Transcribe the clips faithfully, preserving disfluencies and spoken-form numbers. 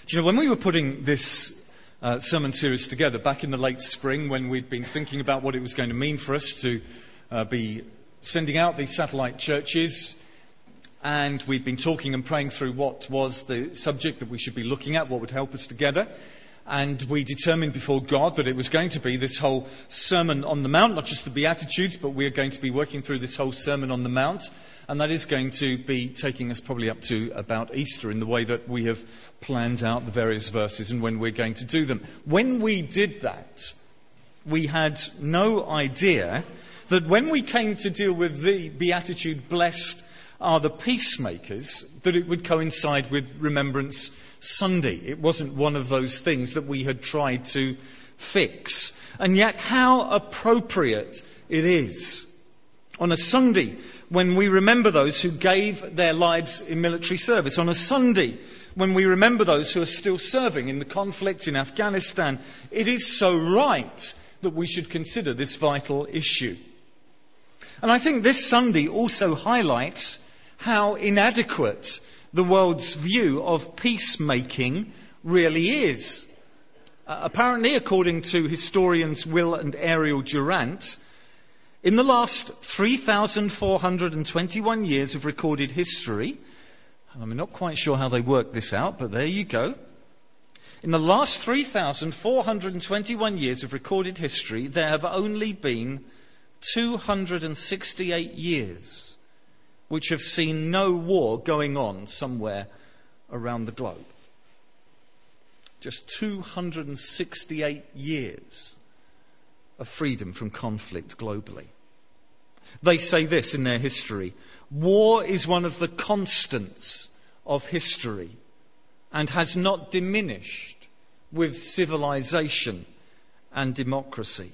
Do you know, when we were putting this uh, sermon series together back in the late spring, when we'd been thinking about what it was going to mean for us to uh, be sending out these satellite churches, and we'd been talking and praying through what was the subject that we should be looking at, what would help us together, and we determined before God that it was going to be this whole Sermon on the Mount, not just the Beatitudes, but we're going to be working through this whole Sermon on the Mount. And that is going to be taking us probably up to about Easter in the way that we have planned out the various verses and when we're going to do them. When we did that, we had no idea that when we came to deal with the Beatitude, blessed are the peacemakers, that it would coincide with Remembrance Sunday. It wasn't one of those things that we had tried to fix. And yet how appropriate it is on a Sunday when we remember those who gave their lives in military service, on a Sunday when we remember those who are still serving in the conflict in Afghanistan. It is so right that we should consider this vital issue. And I think this Sunday also highlights how inadequate the world's view of peacemaking really is. Uh, apparently, according to historians Will and Ariel Durant, in the last three thousand four hundred twenty-one years of recorded history, and I'm not quite sure how they worked this out, but there you go. In the last three thousand four hundred twenty-one years of recorded history, there have only been two hundred sixty-eight years which have seen no war going on somewhere around the globe. Just two hundred sixty-eight years of freedom from conflict globally. They say this in their history: war is one of the constants of history and has not diminished with civilization and democracy.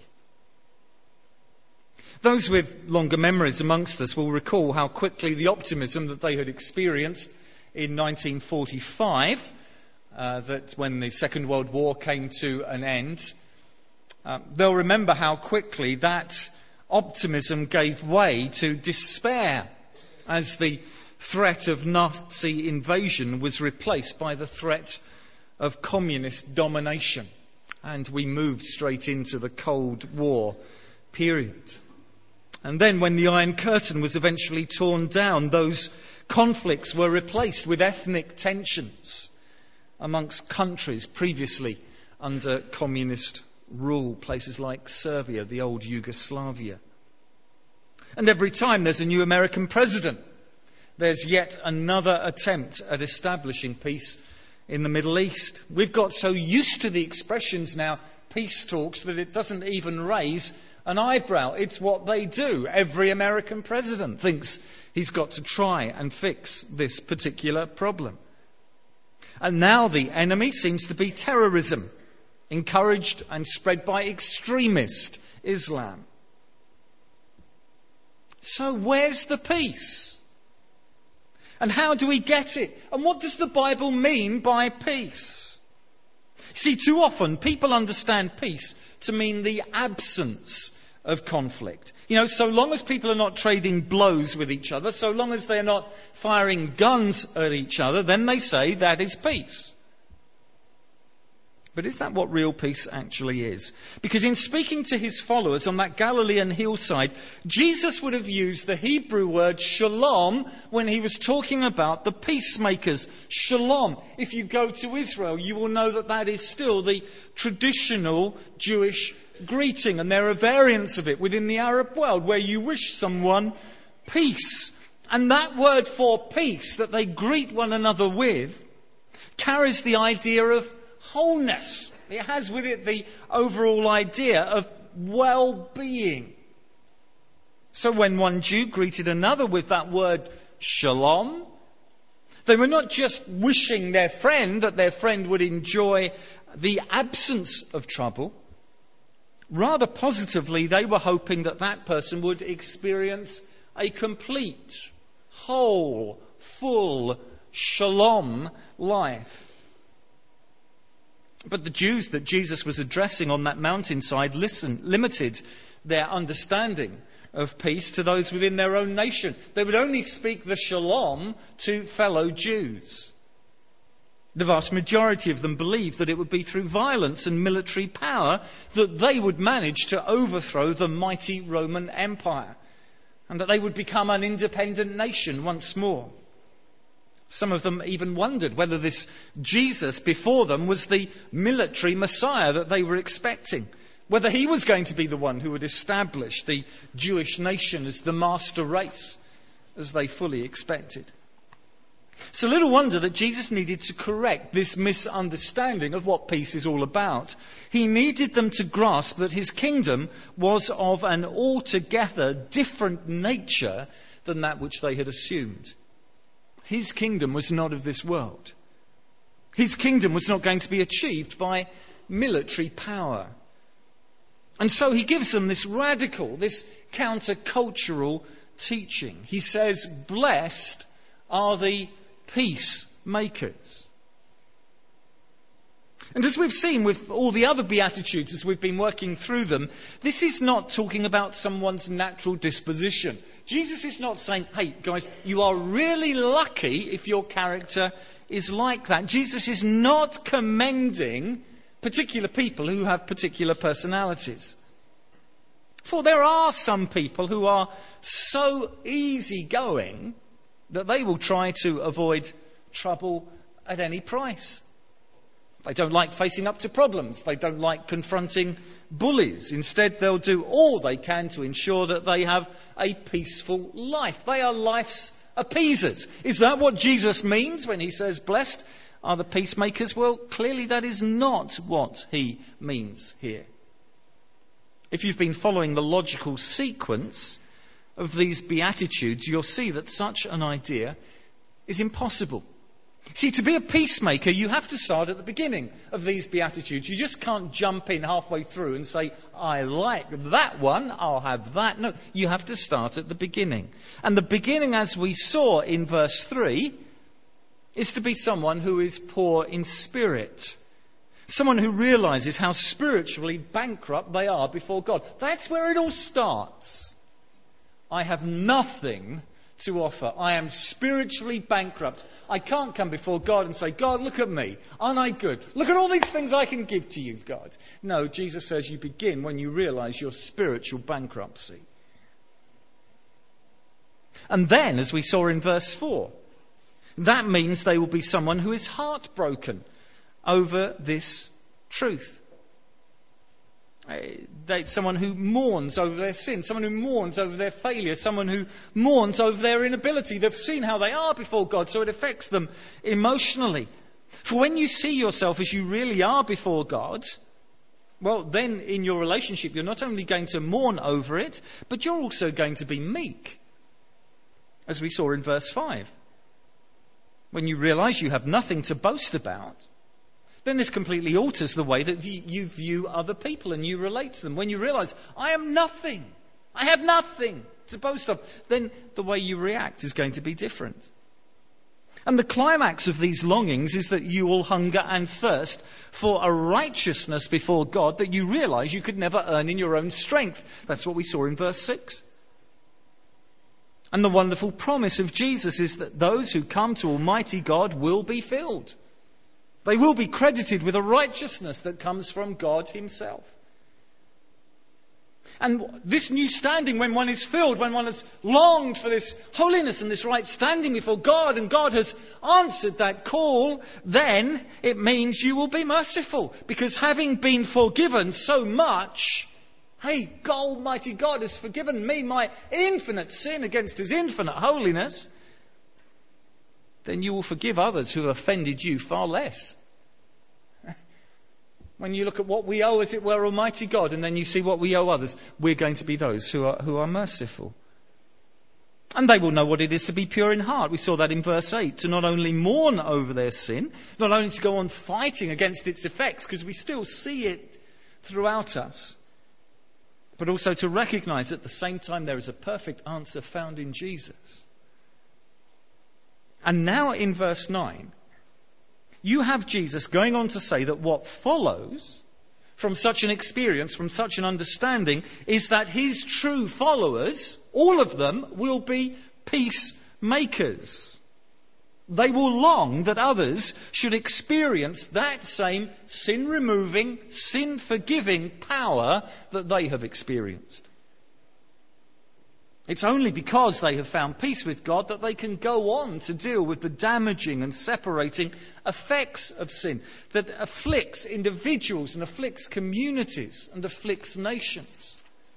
Those with longer memories amongst us will recall how quickly the optimism that they had experienced in nineteen forty-five, uh, that when the Second World War came to an end, uh, they'll remember how quickly that optimism gave way to despair as the threat of Nazi invasion was replaced by the threat of communist domination. And we moved straight into the Cold War period. And then when the Iron Curtain was eventually torn down, those conflicts were replaced with ethnic tensions amongst countries previously under communist rule, places like Serbia, the old Yugoslavia. And every time there's a new American president, there's yet another attempt at establishing peace in the Middle East. We've got so used to the expressions now, peace talks, that it doesn't even raise an eyebrow. It's what they do. Every American president thinks he's got to try and fix this particular problem. And now the enemy seems to be terrorism, encouraged and spread by extremist Islam. So where's the peace? And how do we get it? And what does the Bible mean by peace? See, too often people understand peace to mean the absence of conflict. You know, so long as people are not trading blows with each other, so long as they're not firing guns at each other, then they say that is peace. But is that what real peace actually is? Because in speaking to his followers on that Galilean hillside, Jesus would have used the Hebrew word shalom when he was talking about the peacemakers. Shalom. If you go to Israel, you will know that that is still the traditional Jewish greeting. And there are variants of it within the Arab world where you wish someone peace. And that word for peace that they greet one another with carries the idea of wholeness. It has with it the overall idea of well-being. So when one Jew greeted another with that word shalom, they were not just wishing their friend that their friend would enjoy the absence of trouble. Rather positively, they were hoping that that person would experience a complete, whole, full shalom life. But the Jews that Jesus was addressing on that mountainside listened, limited their understanding of peace to those within their own nation. They would only speak the shalom to fellow Jews. The vast majority of them believed that it would be through violence and military power that they would manage to overthrow the mighty Roman Empire, and that they would become an independent nation once more. Some of them even wondered whether this Jesus before them was the military Messiah that they were expecting, whether he was going to be the one who would establish the Jewish nation as the master race, as they fully expected. So little wonder that Jesus needed to correct this misunderstanding of what peace is all about. He needed them to grasp that his kingdom was of an altogether different nature than that which they had assumed. His kingdom was not of this world. His kingdom was not going to be achieved by military power. And so he gives them this radical, this countercultural teaching. He says, blessed are the peacemakers. And as we've seen with all the other Beatitudes as we've been working through them, this is not talking about someone's natural disposition. Jesus is not saying, hey guys, you are really lucky if your character is like that. Jesus is not commending particular people who have particular personalities. For there are some people who are so easygoing that they will try to avoid trouble at any price. They don't like facing up to problems. They don't like confronting bullies. Instead, they'll do all they can to ensure that they have a peaceful life. They are life's appeasers. Is that what Jesus means when he says, blessed are the peacemakers? Well, clearly that is not what he means here. If you've been following the logical sequence of these Beatitudes, you'll see that such an idea is impossible. See, to be a peacemaker, you have to start at the beginning of these Beatitudes. You just can't jump in halfway through and say, I like that one, I'll have that. No, you have to start at the beginning. And the beginning, as we saw in verse three, is to be someone who is poor in spirit. Someone who realizes how spiritually bankrupt they are before God. That's where it all starts. I have nothing to offer. I am spiritually bankrupt. I can't come before God and say, God, look at me. Aren't I good? Look at all these things I can give to you, God. No, Jesus says you begin when you realize your spiritual bankruptcy. And then, as we saw in verse four, that means they will be someone who is heartbroken over this truth. They, someone who mourns over their sin, someone who mourns over their failure, someone who mourns over their inability. They've seen how they are before God, so it affects them emotionally. For when you see yourself as you really are before God, well, then in your relationship, you're not only going to mourn over it, but you're also going to be meek, as we saw in verse five. When you realize you have nothing to boast about, then this completely alters the way that you view other people and you relate to them. When you realize, I am nothing, I have nothing to boast of, then the way you react is going to be different. And the climax of these longings is that you will hunger and thirst for a righteousness before God that you realize you could never earn in your own strength. That's what we saw in verse six. And the wonderful promise of Jesus is that those who come to Almighty God will be filled. They will be credited with a righteousness that comes from God himself. And this new standing, when one is filled, when one has longed for this holiness and this right standing before God, and God has answered that call, then it means you will be merciful. Because having been forgiven so much, hey, Almighty God has forgiven me my infinite sin against his infinite holiness, then you will forgive others who have offended you far less. When you look at what we owe, as it were, Almighty God, and then you see what we owe others, we're going to be those who are, who are merciful. And they will know what it is to be pure in heart. We saw that in verse eight, to not only mourn over their sin, not only to go on fighting against its effects, because we still see it throughout us, but also to recognize at the same time there is a perfect answer found in Jesus. And now in verse nine, you have Jesus going on to say that what follows from such an experience, from such an understanding, is that his true followers, all of them, will be peacemakers. They will long that others should experience that same sin-removing, sin-forgiving power that they have experienced. It's only because they have found peace with God that they can go on to deal with the damaging and separating effects of sin that afflicts individuals and afflicts communities and afflicts nations.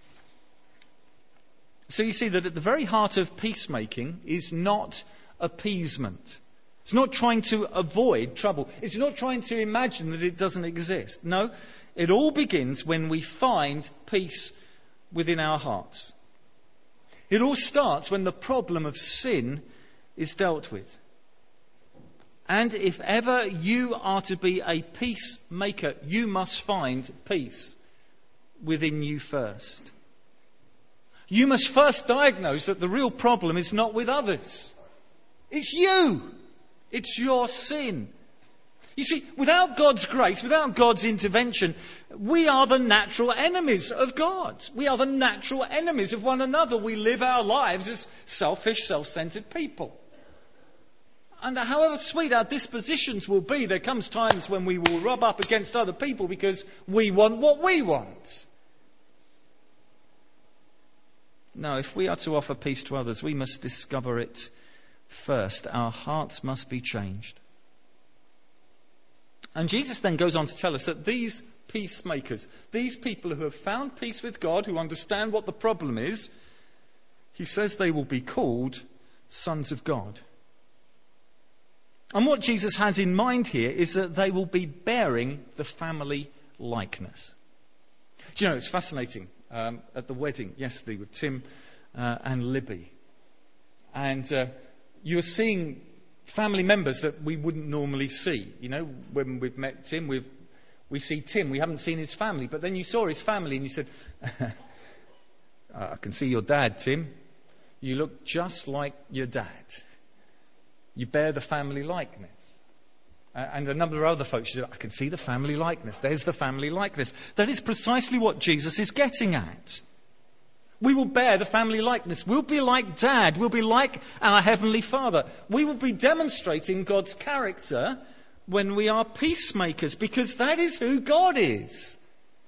So you see that at the very heart of peacemaking is not appeasement. It's not trying to avoid trouble. It's not trying to imagine that it doesn't exist. No, it all begins when we find peace within our hearts. It all starts when the problem of sin is dealt with. And if ever you are to be a peacemaker, you must find peace within you first. You must first diagnose that the real problem is not with others. It's you. It's your sin. You see, without God's grace, without God's intervention, we are the natural enemies of God. We are the natural enemies of one another. We live our lives as selfish, self-centered people. And however sweet our dispositions will be, there comes times when we will rub up against other people because we want what we want. No, if we are to offer peace to others, we must discover it first. Our hearts must be changed. And Jesus then goes on to tell us that these peacemakers, these people who have found peace with God, who understand what the problem is, he says they will be called sons of God. And what Jesus has in mind here is that they will be bearing the family likeness. Do you know, it's fascinating. Um, at the wedding yesterday with Tim uh, and Libby. And uh, you were seeing family members that we wouldn't normally see. You know, when we've met Tim, we've, we see Tim. We haven't seen his family. But then you saw his family and you said, I can see your dad, Tim. You look just like your dad. You bear the family likeness. Uh, and a number of other folks said, I can see the family likeness. There's the family likeness. That is precisely what Jesus is getting at. We will bear the family likeness. We'll be like Dad. We'll be like our Heavenly Father. We will be demonstrating God's character when we are peacemakers, because that is who God is.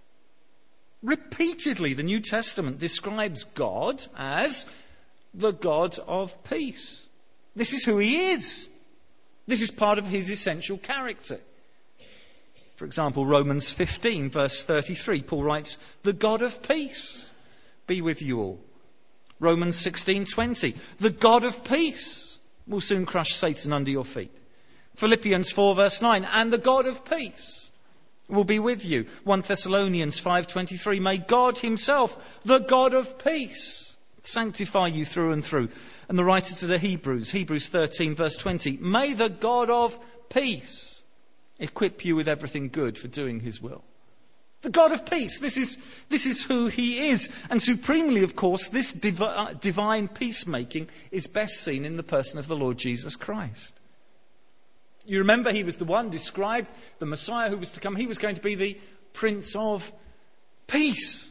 Repeatedly, the New Testament describes God as the God of peace. This is who He is. This is part of His essential character. For example, Romans fifteen, verse thirty-three, Paul writes, the God of peace be with you all. Romans sixteen twenty, the God of peace will soon crush Satan under your feet. Philippians four, verse nine, and the God of peace will be with you. First Thessalonians five twenty-three, may God Himself, the God of peace, sanctify you through and through. And the writer to the Hebrews, Hebrews thirteen, verse twenty, may the God of peace equip you with everything good for doing His will. The God of peace, this is, this is who He is. And supremely, of course, this divi- divine peacemaking is best seen in the person of the Lord Jesus Christ. You remember He was the one described, the Messiah who was to come. He was going to be the Prince of Peace.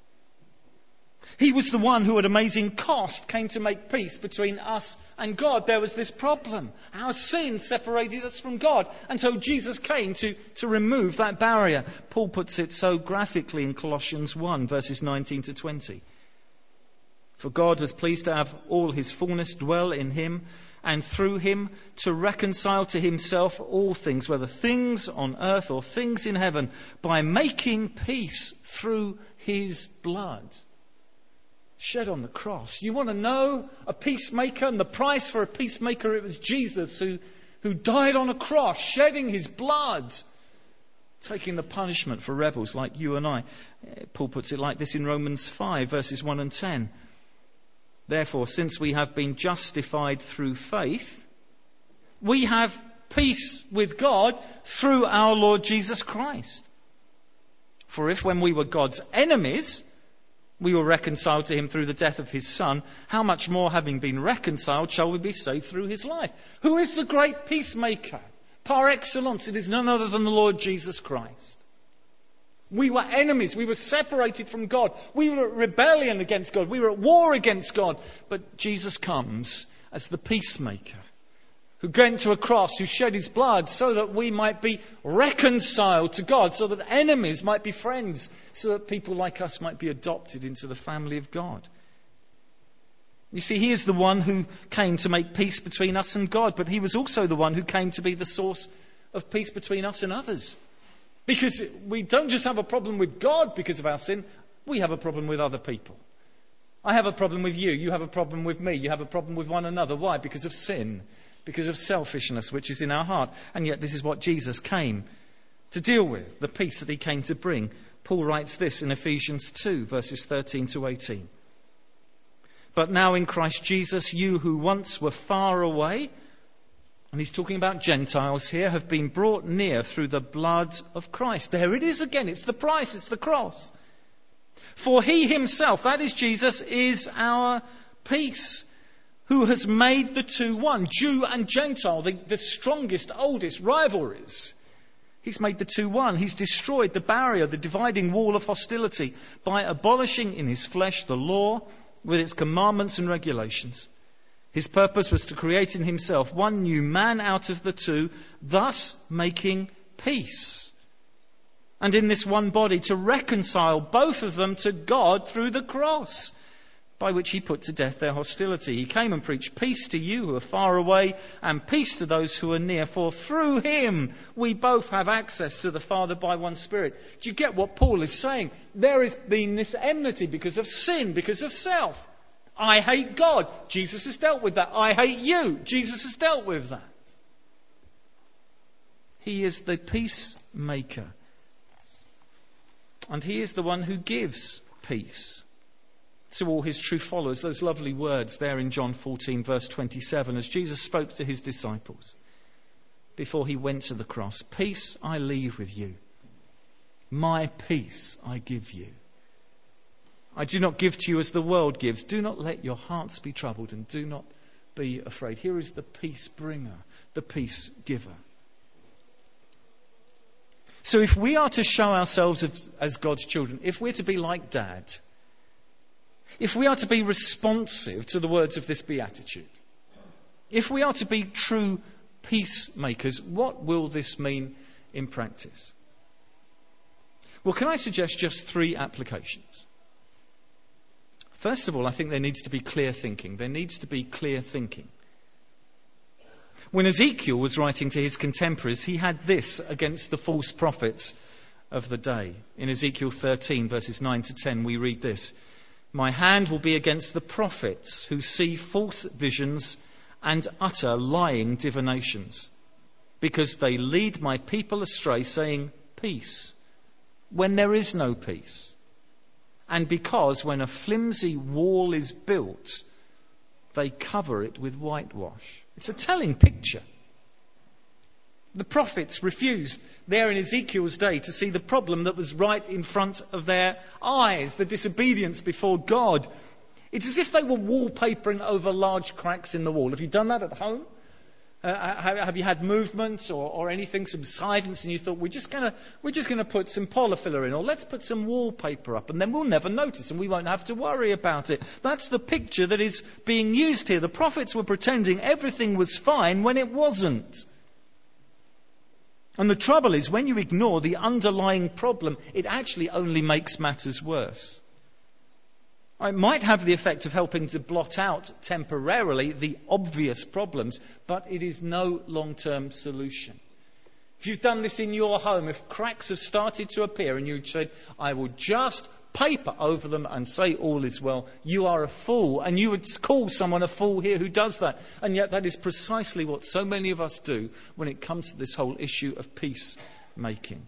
He was the one who at amazing cost came to make peace between us and God. There was this problem. Our sin separated us from God. And so Jesus came to, to remove that barrier. Paul puts it so graphically in Colossians one, verses nineteen to twenty. For God was pleased to have all His fullness dwell in Him, and through Him to reconcile to Himself all things, whether things on earth or things in heaven, by making peace through His blood shed on the cross. You want to know a peacemaker, and the price for a peacemaker, it was Jesus who, who died on a cross, shedding His blood, taking the punishment for rebels like you and I. Paul puts it like this in Romans five, verses one and ten. Therefore, since we have been justified through faith, we have peace with God through our Lord Jesus Christ. For if when we were God's enemies, we were reconciled to Him through the death of His Son, how much more, having been reconciled, shall we be saved through His life? Who is the great peacemaker? Par excellence, it is none other than the Lord Jesus Christ. We were enemies. We were separated from God. We were at rebellion against God. We were at war against God. But Jesus comes as the peacemaker. who went to a cross, who shed his blood so that we might be reconciled to God, so that enemies might be friends, so that people like us might be adopted into the family of God. You see, he is the one who came to make peace between us and God, but he was also the one who came to be the source of peace between us and others. Because we don't just have a problem with God because of our sin, we have a problem with other people. I have a problem with you, you have a problem with me, you have a problem with one another. Why? Because of sin. Because of selfishness which is in our heart. And yet this is what Jesus came to deal with, the peace that he came to bring. Paul writes this in Ephesians two, verses thirteen to eighteen. But now in Christ Jesus, you who once were far away, and he's talking about Gentiles here, have been brought near through the blood of Christ. There it is again, it's the price, it's the cross. For he himself, that is Jesus, is our peace, who has made the two one, Jew and Gentile, the, the strongest, oldest rivalries. He's made the two one. He's destroyed the barrier, the dividing wall of hostility, by abolishing in his flesh the law with its commandments and regulations. His purpose was to create in himself one new man out of the two, thus making peace. And in this one body to reconcile both of them to God through the cross, by which he put to death their hostility. He came and preached peace to you who are far away and peace to those who are near. For through him we both have access to the Father by one Spirit. Do you get what Paul is saying? There has been this enmity because of sin, because of self. I hate God. Jesus has dealt with that. I hate you. Jesus has dealt with that. He is the peacemaker. And he is the one who gives peace to all his true followers. Those lovely words there in John fourteen, verse twenty-seven, as Jesus spoke to his disciples before he went to the cross. Peace I leave with you. My peace I give you. I do not give to you as the world gives. Do not let your hearts be troubled and do not be afraid. Here is the peace bringer, the peace giver. So if we are to show ourselves as, as God's children, if we're to be like Dad, if we are to be responsive to the words of this beatitude, if we are to be true peacemakers, what will this mean in practice? Well, can I suggest just three applications? First of all, I think there needs to be clear thinking. There needs to be clear thinking. When Ezekiel was writing to his contemporaries, he had this against the false prophets of the day. In Ezekiel thirteen, verses nine to ten, we read this. My hand will be against the prophets who see false visions and utter lying divinations, because they lead my people astray, saying peace, when there is no peace. And because when a flimsy wall is built, they cover it with whitewash. It's a telling picture. The prophets refused there in Ezekiel's day to see the problem that was right in front of their eyes, the disobedience before God. It's as if they were wallpapering over large cracks in the wall. Have you done that at home? Uh, have you had movement or, or anything, some silence, and you thought, we're just going to we're just going to put some polyfiller in, or let's put some wallpaper up, and then we'll never notice and we won't have to worry about it. That's the picture that is being used here. The prophets were pretending everything was fine when it wasn't. And the trouble is, when you ignore the underlying problem, it actually only makes matters worse. It might have the effect of helping to blot out temporarily the obvious problems, but it is no long-term solution. If you've done this in your home, if cracks have started to appear and you said, I will just paper over them and say all is well, you are a fool. And you would call someone a fool here who does that. And yet that is precisely what so many of us do when it comes to this whole issue of peacemaking.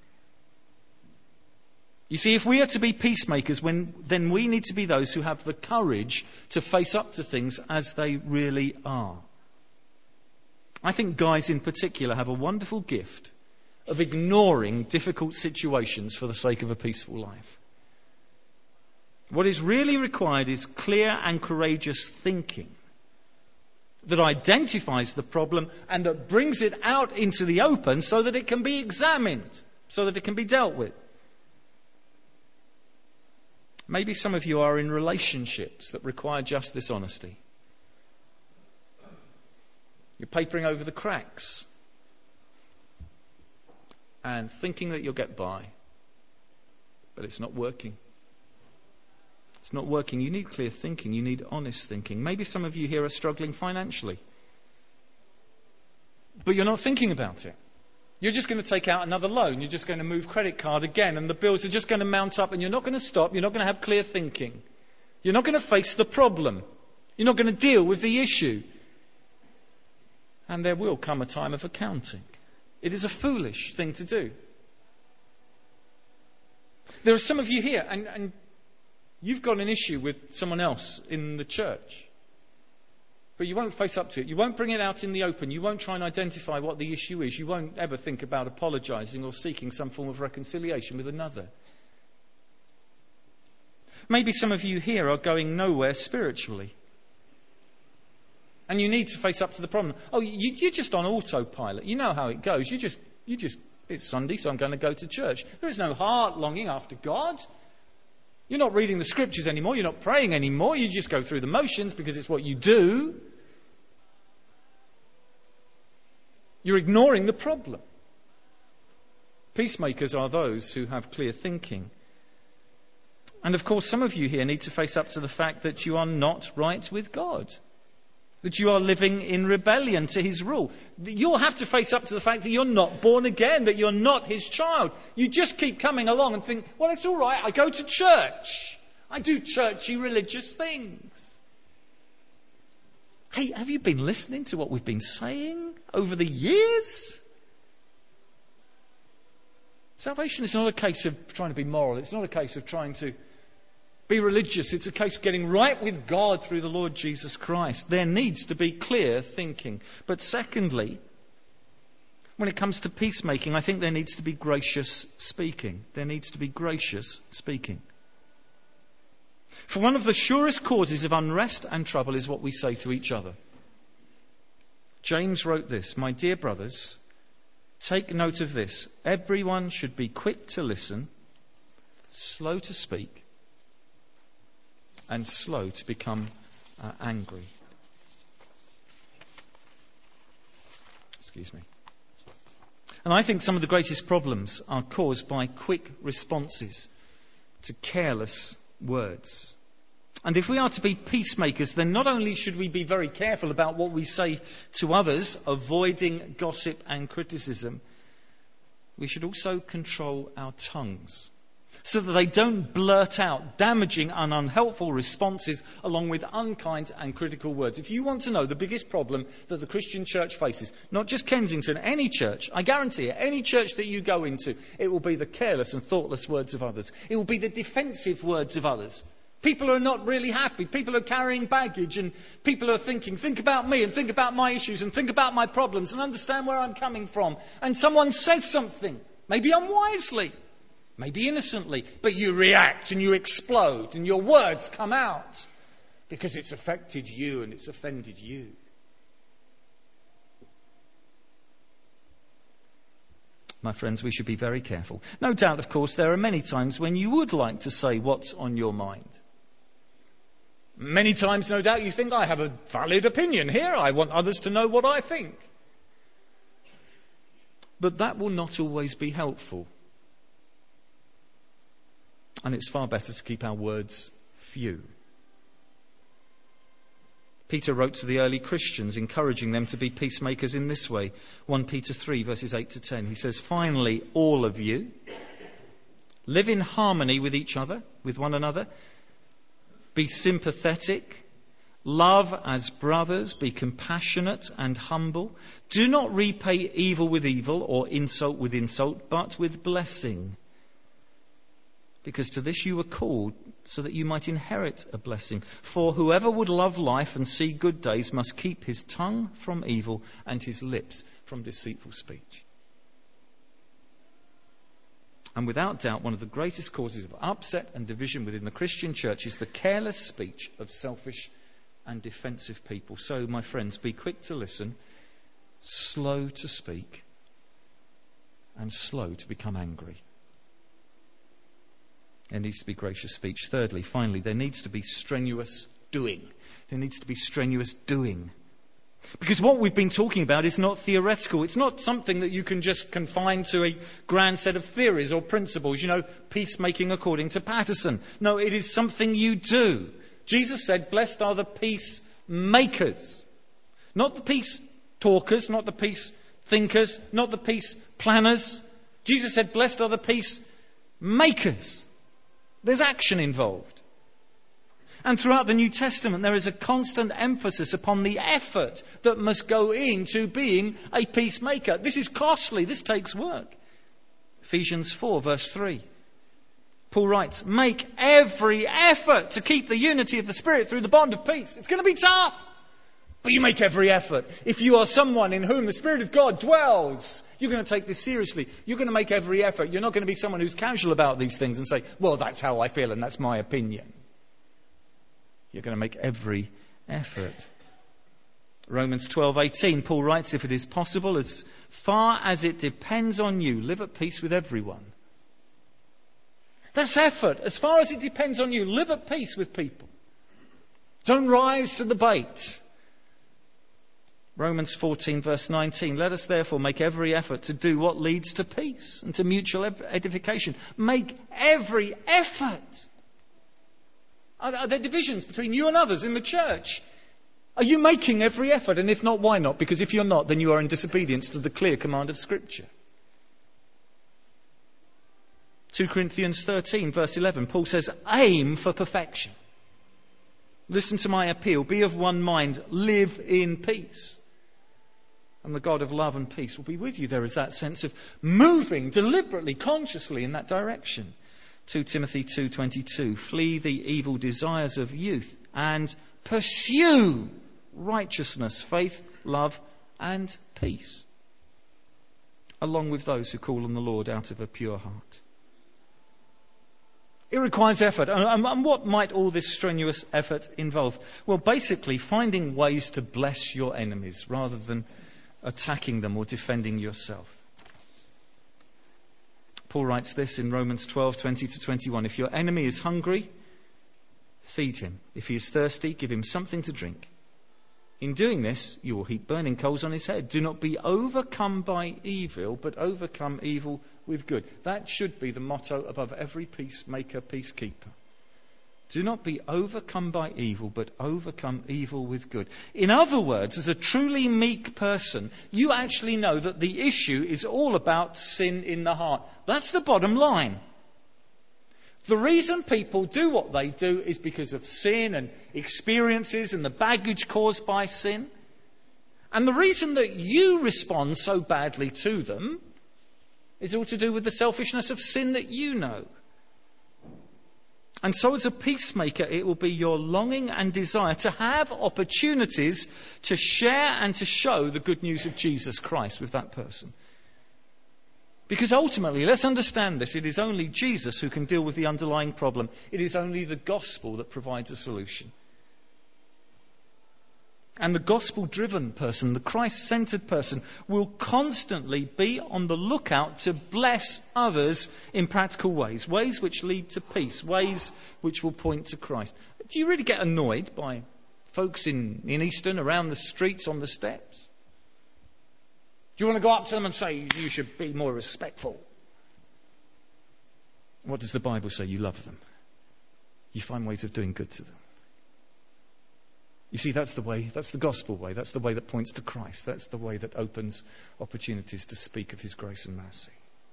You see, if we are to be peacemakers, when, then we need to be those who have the courage to face up to things as they really are. I think guys in particular have a wonderful gift of ignoring difficult situations for the sake of a peaceful life. What is really required is clear and courageous thinking that identifies the problem and that brings it out into the open so that it can be examined, so that it can be dealt with. Maybe some of you are in relationships that require just this honesty. You're papering over the cracks and thinking that you'll get by, but it's not working. It's not working. You need clear thinking. You need honest thinking. Maybe some of you here are struggling financially, but you're not thinking about it. You're just going to take out another loan. You're just going to move credit card again, and the bills are just going to mount up, and you're not going to stop. You're not going to have clear thinking. You're not going to face the problem. You're not going to deal with the issue. And there will come a time of accounting. It is a foolish thing to do. There are some of you here, and, and you've got an issue with someone else in the church. But you won't face up to it. You won't bring it out in the open. You won't try and identify what the issue is. You won't ever think about apologising or seeking some form of reconciliation with another. Maybe some of you here are going nowhere spiritually. And you need to face up to the problem. Oh, you, you're just on autopilot. You know how it goes. You just, you just, it's Sunday, so I'm going to go to church. There is no heart longing after God. You're not reading the scriptures anymore. You're not praying anymore. You just go through the motions because it's what you do. You're ignoring the problem. Peacemakers are those who have clear thinking. And of course, some of you here need to face up to the fact that you are not right with God. That you are living in rebellion to his rule. You'll have to face up to the fact that you're not born again, that you're not his child. You just keep coming along and think, well, it's all right, I go to church. I do churchy religious things. Hey, have you been listening to what we've been saying over the years? Salvation is not a case of trying to be moral. It's not a case of trying to be religious. It's a case of getting right with God through the Lord Jesus Christ. There needs to be clear thinking. But secondly, when it comes to peacemaking, I think there needs to be gracious speaking. There needs to be gracious speaking. For one of the surest causes of unrest and trouble is what we say to each other. James wrote this, "My dear brothers, take note of this. Everyone should be quick to listen, slow to speak, and slow to become uh, angry." Excuse me. And I think some of the greatest problems are caused by quick responses to careless words. And if we are to be peacemakers, then not only should we be very careful about what we say to others, avoiding gossip and criticism, we should also control our tongues, so that they don't blurt out damaging and unhelpful responses along with unkind and critical words. If you want to know the biggest problem that the Christian church faces, not just Kensington, any church, I guarantee it, any church that you go into, it will be the careless and thoughtless words of others. It will be the defensive words of others. People are not really happy. People are carrying baggage, and people are thinking, think about me and think about my issues and think about my problems and understand where I'm coming from. And someone says something, maybe unwisely, maybe innocently, but you react and you explode and your words come out because it's affected you and it's offended you. My friends, we should be very careful. No doubt, of course, there are many times when you would like to say what's on your mind. Many times, no doubt, you think, I have a valid opinion here. I want others to know what I think. But that will not always be helpful. And it's far better to keep our words few. Peter wrote to the early Christians, encouraging them to be peacemakers in this way. First Peter three, verses eight to ten. He says, "Finally, all of you, live in harmony with each other, with one another. Be sympathetic. Love as brothers. Be compassionate and humble. Do not repay evil with evil or insult with insult, but with blessing. Because to this you were called, so that you might inherit a blessing. For whoever would love life and see good days must keep his tongue from evil and his lips from deceitful speech." And without doubt, one of the greatest causes of upset and division within the Christian church is the careless speech of selfish and defensive people. So, my friends, be quick to listen, slow to speak, and slow to become angry. There needs to be gracious speech. Thirdly, finally, there needs to be strenuous doing. There needs to be strenuous doing. Because what we've been talking about is not theoretical. It's not something that you can just confine to a grand set of theories or principles. You know, peacemaking according to Patterson. No, it is something you do. Jesus said, blessed are the peacemakers. Not the peace talkers, not the peace thinkers, not the peace planners. Jesus said, blessed are the peacemakers. There's action involved. And throughout the New Testament, there is a constant emphasis upon the effort that must go into being a peacemaker. This is costly. This takes work. Ephesians four, verse three. Paul writes, make every effort to keep the unity of the Spirit through the bond of peace. It's going to be tough, but you make every effort. If you are someone in whom the Spirit of God dwells, you're going to take this seriously. You're going to make every effort. You're not going to be someone who's casual about these things and say, well, that's how I feel and that's my opinion. You're going to make every effort. Romans twelve eighteen, Paul writes, if it is possible, as far as it depends on you, live at peace with everyone. That's effort. As far as it depends on you, live at peace with people. Don't rise to the bait. Romans fourteen, verse nineteen, let us therefore make every effort to do what leads to peace and to mutual edification. Make every effort. Are there divisions between you and others in the church? Are you making every effort? And if not, why not? Because if you're not, then you are in disobedience to the clear command of Scripture. Second Corinthians thirteen, verse eleven, Paul says, aim for perfection. Listen to my appeal. Be of one mind. Live in peace. And the God of love and peace will be with you. There is that sense of moving deliberately, consciously in that direction. Second Timothy two twenty-two, flee the evil desires of youth and pursue righteousness, faith, love and peace, along with those who call on the Lord out of a pure heart. It requires effort. And what might all this strenuous effort involve? Well, basically finding ways to bless your enemies rather than attacking them or defending yourself. Paul writes this in Romans twelve, twenty to twenty-one. If your enemy is hungry, feed him. If he is thirsty, give him something to drink. In doing this, you will heap burning coals on his head. Do not be overcome by evil, but overcome evil with good. That should be the motto above every peacemaker, peacekeeper. Do not be overcome by evil, but overcome evil with good. In other words, as a truly meek person, you actually know that the issue is all about sin in the heart. That's the bottom line. The reason people do what they do is because of sin and experiences and the baggage caused by sin. And the reason that you respond so badly to them is all to do with the selfishness of sin that you know. And so as a peacemaker, it will be your longing and desire to have opportunities to share and to show the good news of Jesus Christ with that person. Because ultimately, let's understand this, it is only Jesus who can deal with the underlying problem. It is only the gospel that provides a solution. And the gospel-driven person, the Christ-centered person, will constantly be on the lookout to bless others in practical ways, ways which lead to peace, ways which will point to Christ. Do you really get annoyed by folks in, in Easton, around the streets, on the steps? Do you want to go up to them and say, you should be more respectful? What does the Bible say? You love them. You find ways of doing good to them. You see, that's the way, that's the gospel way. That's the way that points to Christ. That's the way that opens opportunities to speak of his grace and mercy.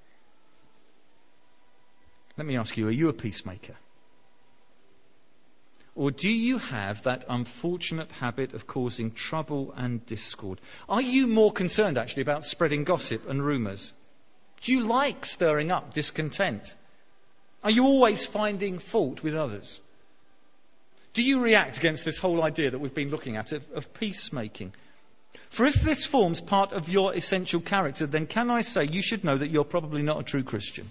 Let me ask you, are you a peacemaker? Or do you have that unfortunate habit of causing trouble and discord? Are you more concerned, actually, about spreading gossip and rumours? Do you like stirring up discontent? Are you always finding fault with others? Do you react against this whole idea that we've been looking at of, of peacemaking? For if this forms part of your essential character, then can I say you should know that you're probably not a true Christian.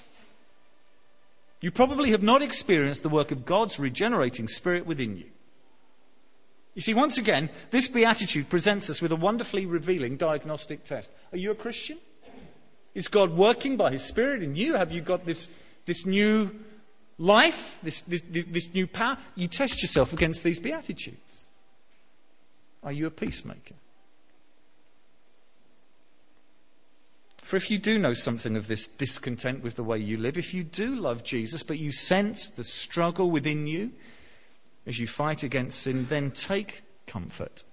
You probably have not experienced the work of God's regenerating Spirit within you. You see, once again, this beatitude presents us with a wonderfully revealing diagnostic test. Are you a Christian? Is God working by his Spirit in you? Have you got this, this new life, this, this, this new power? You test yourself against these beatitudes. Are you a peacemaker? For if you do know something of this discontent with the way you live, if you do love Jesus, but you sense the struggle within you as you fight against sin, then take comfort.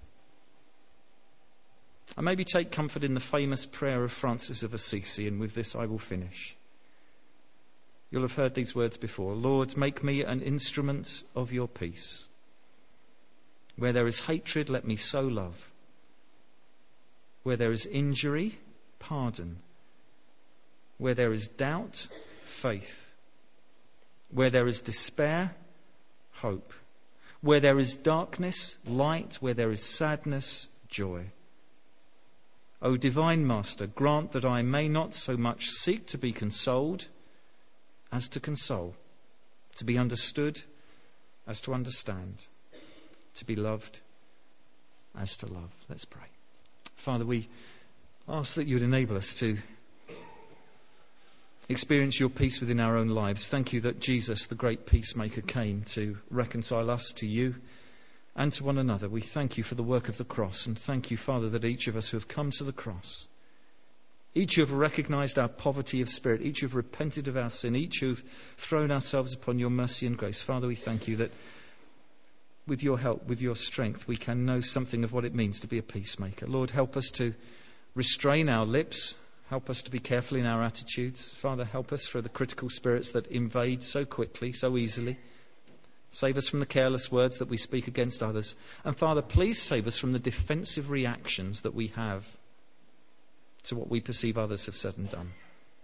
And maybe take comfort in the famous prayer of Francis of Assisi, and with this I will finish. You'll have heard these words before. Lord, make me an instrument of your peace. Where there is hatred, let me sow love. Where there is injury, pardon. Where there is doubt, faith. Where there is despair, hope. Where there is darkness, light. Where there is sadness, joy. O divine Master, grant that I may not so much seek to be consoled as to console, to be understood as to understand, to be loved as to love. Let's pray. Father, we ask that you would enable us to experience your peace within our own lives. Thank you that Jesus, the great peacemaker, came to reconcile us to you and to one another. We thank you for the work of the cross, and thank you, Father, that each of us who have come to the cross, each who have recognized our poverty of spirit, each who have repented of our sin, each who have thrown ourselves upon your mercy and grace. Father, we thank you that with your help, with your strength, we can know something of what it means to be a peacemaker. Lord, help us to restrain our lips. Help us to be careful in our attitudes. Father, help us for the critical spirits that invade so quickly, so easily. Save us from the careless words that we speak against others. And Father, please save us from the defensive reactions that we have to what we perceive others have said and done.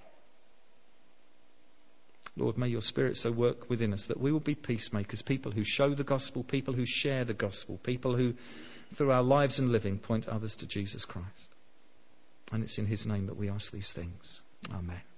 Lord, may your Spirit so work within us that we will be peacemakers, people who show the gospel, people who share the gospel, people who, through our lives and living, point others to Jesus Christ. And it's in his name that we ask these things. Amen.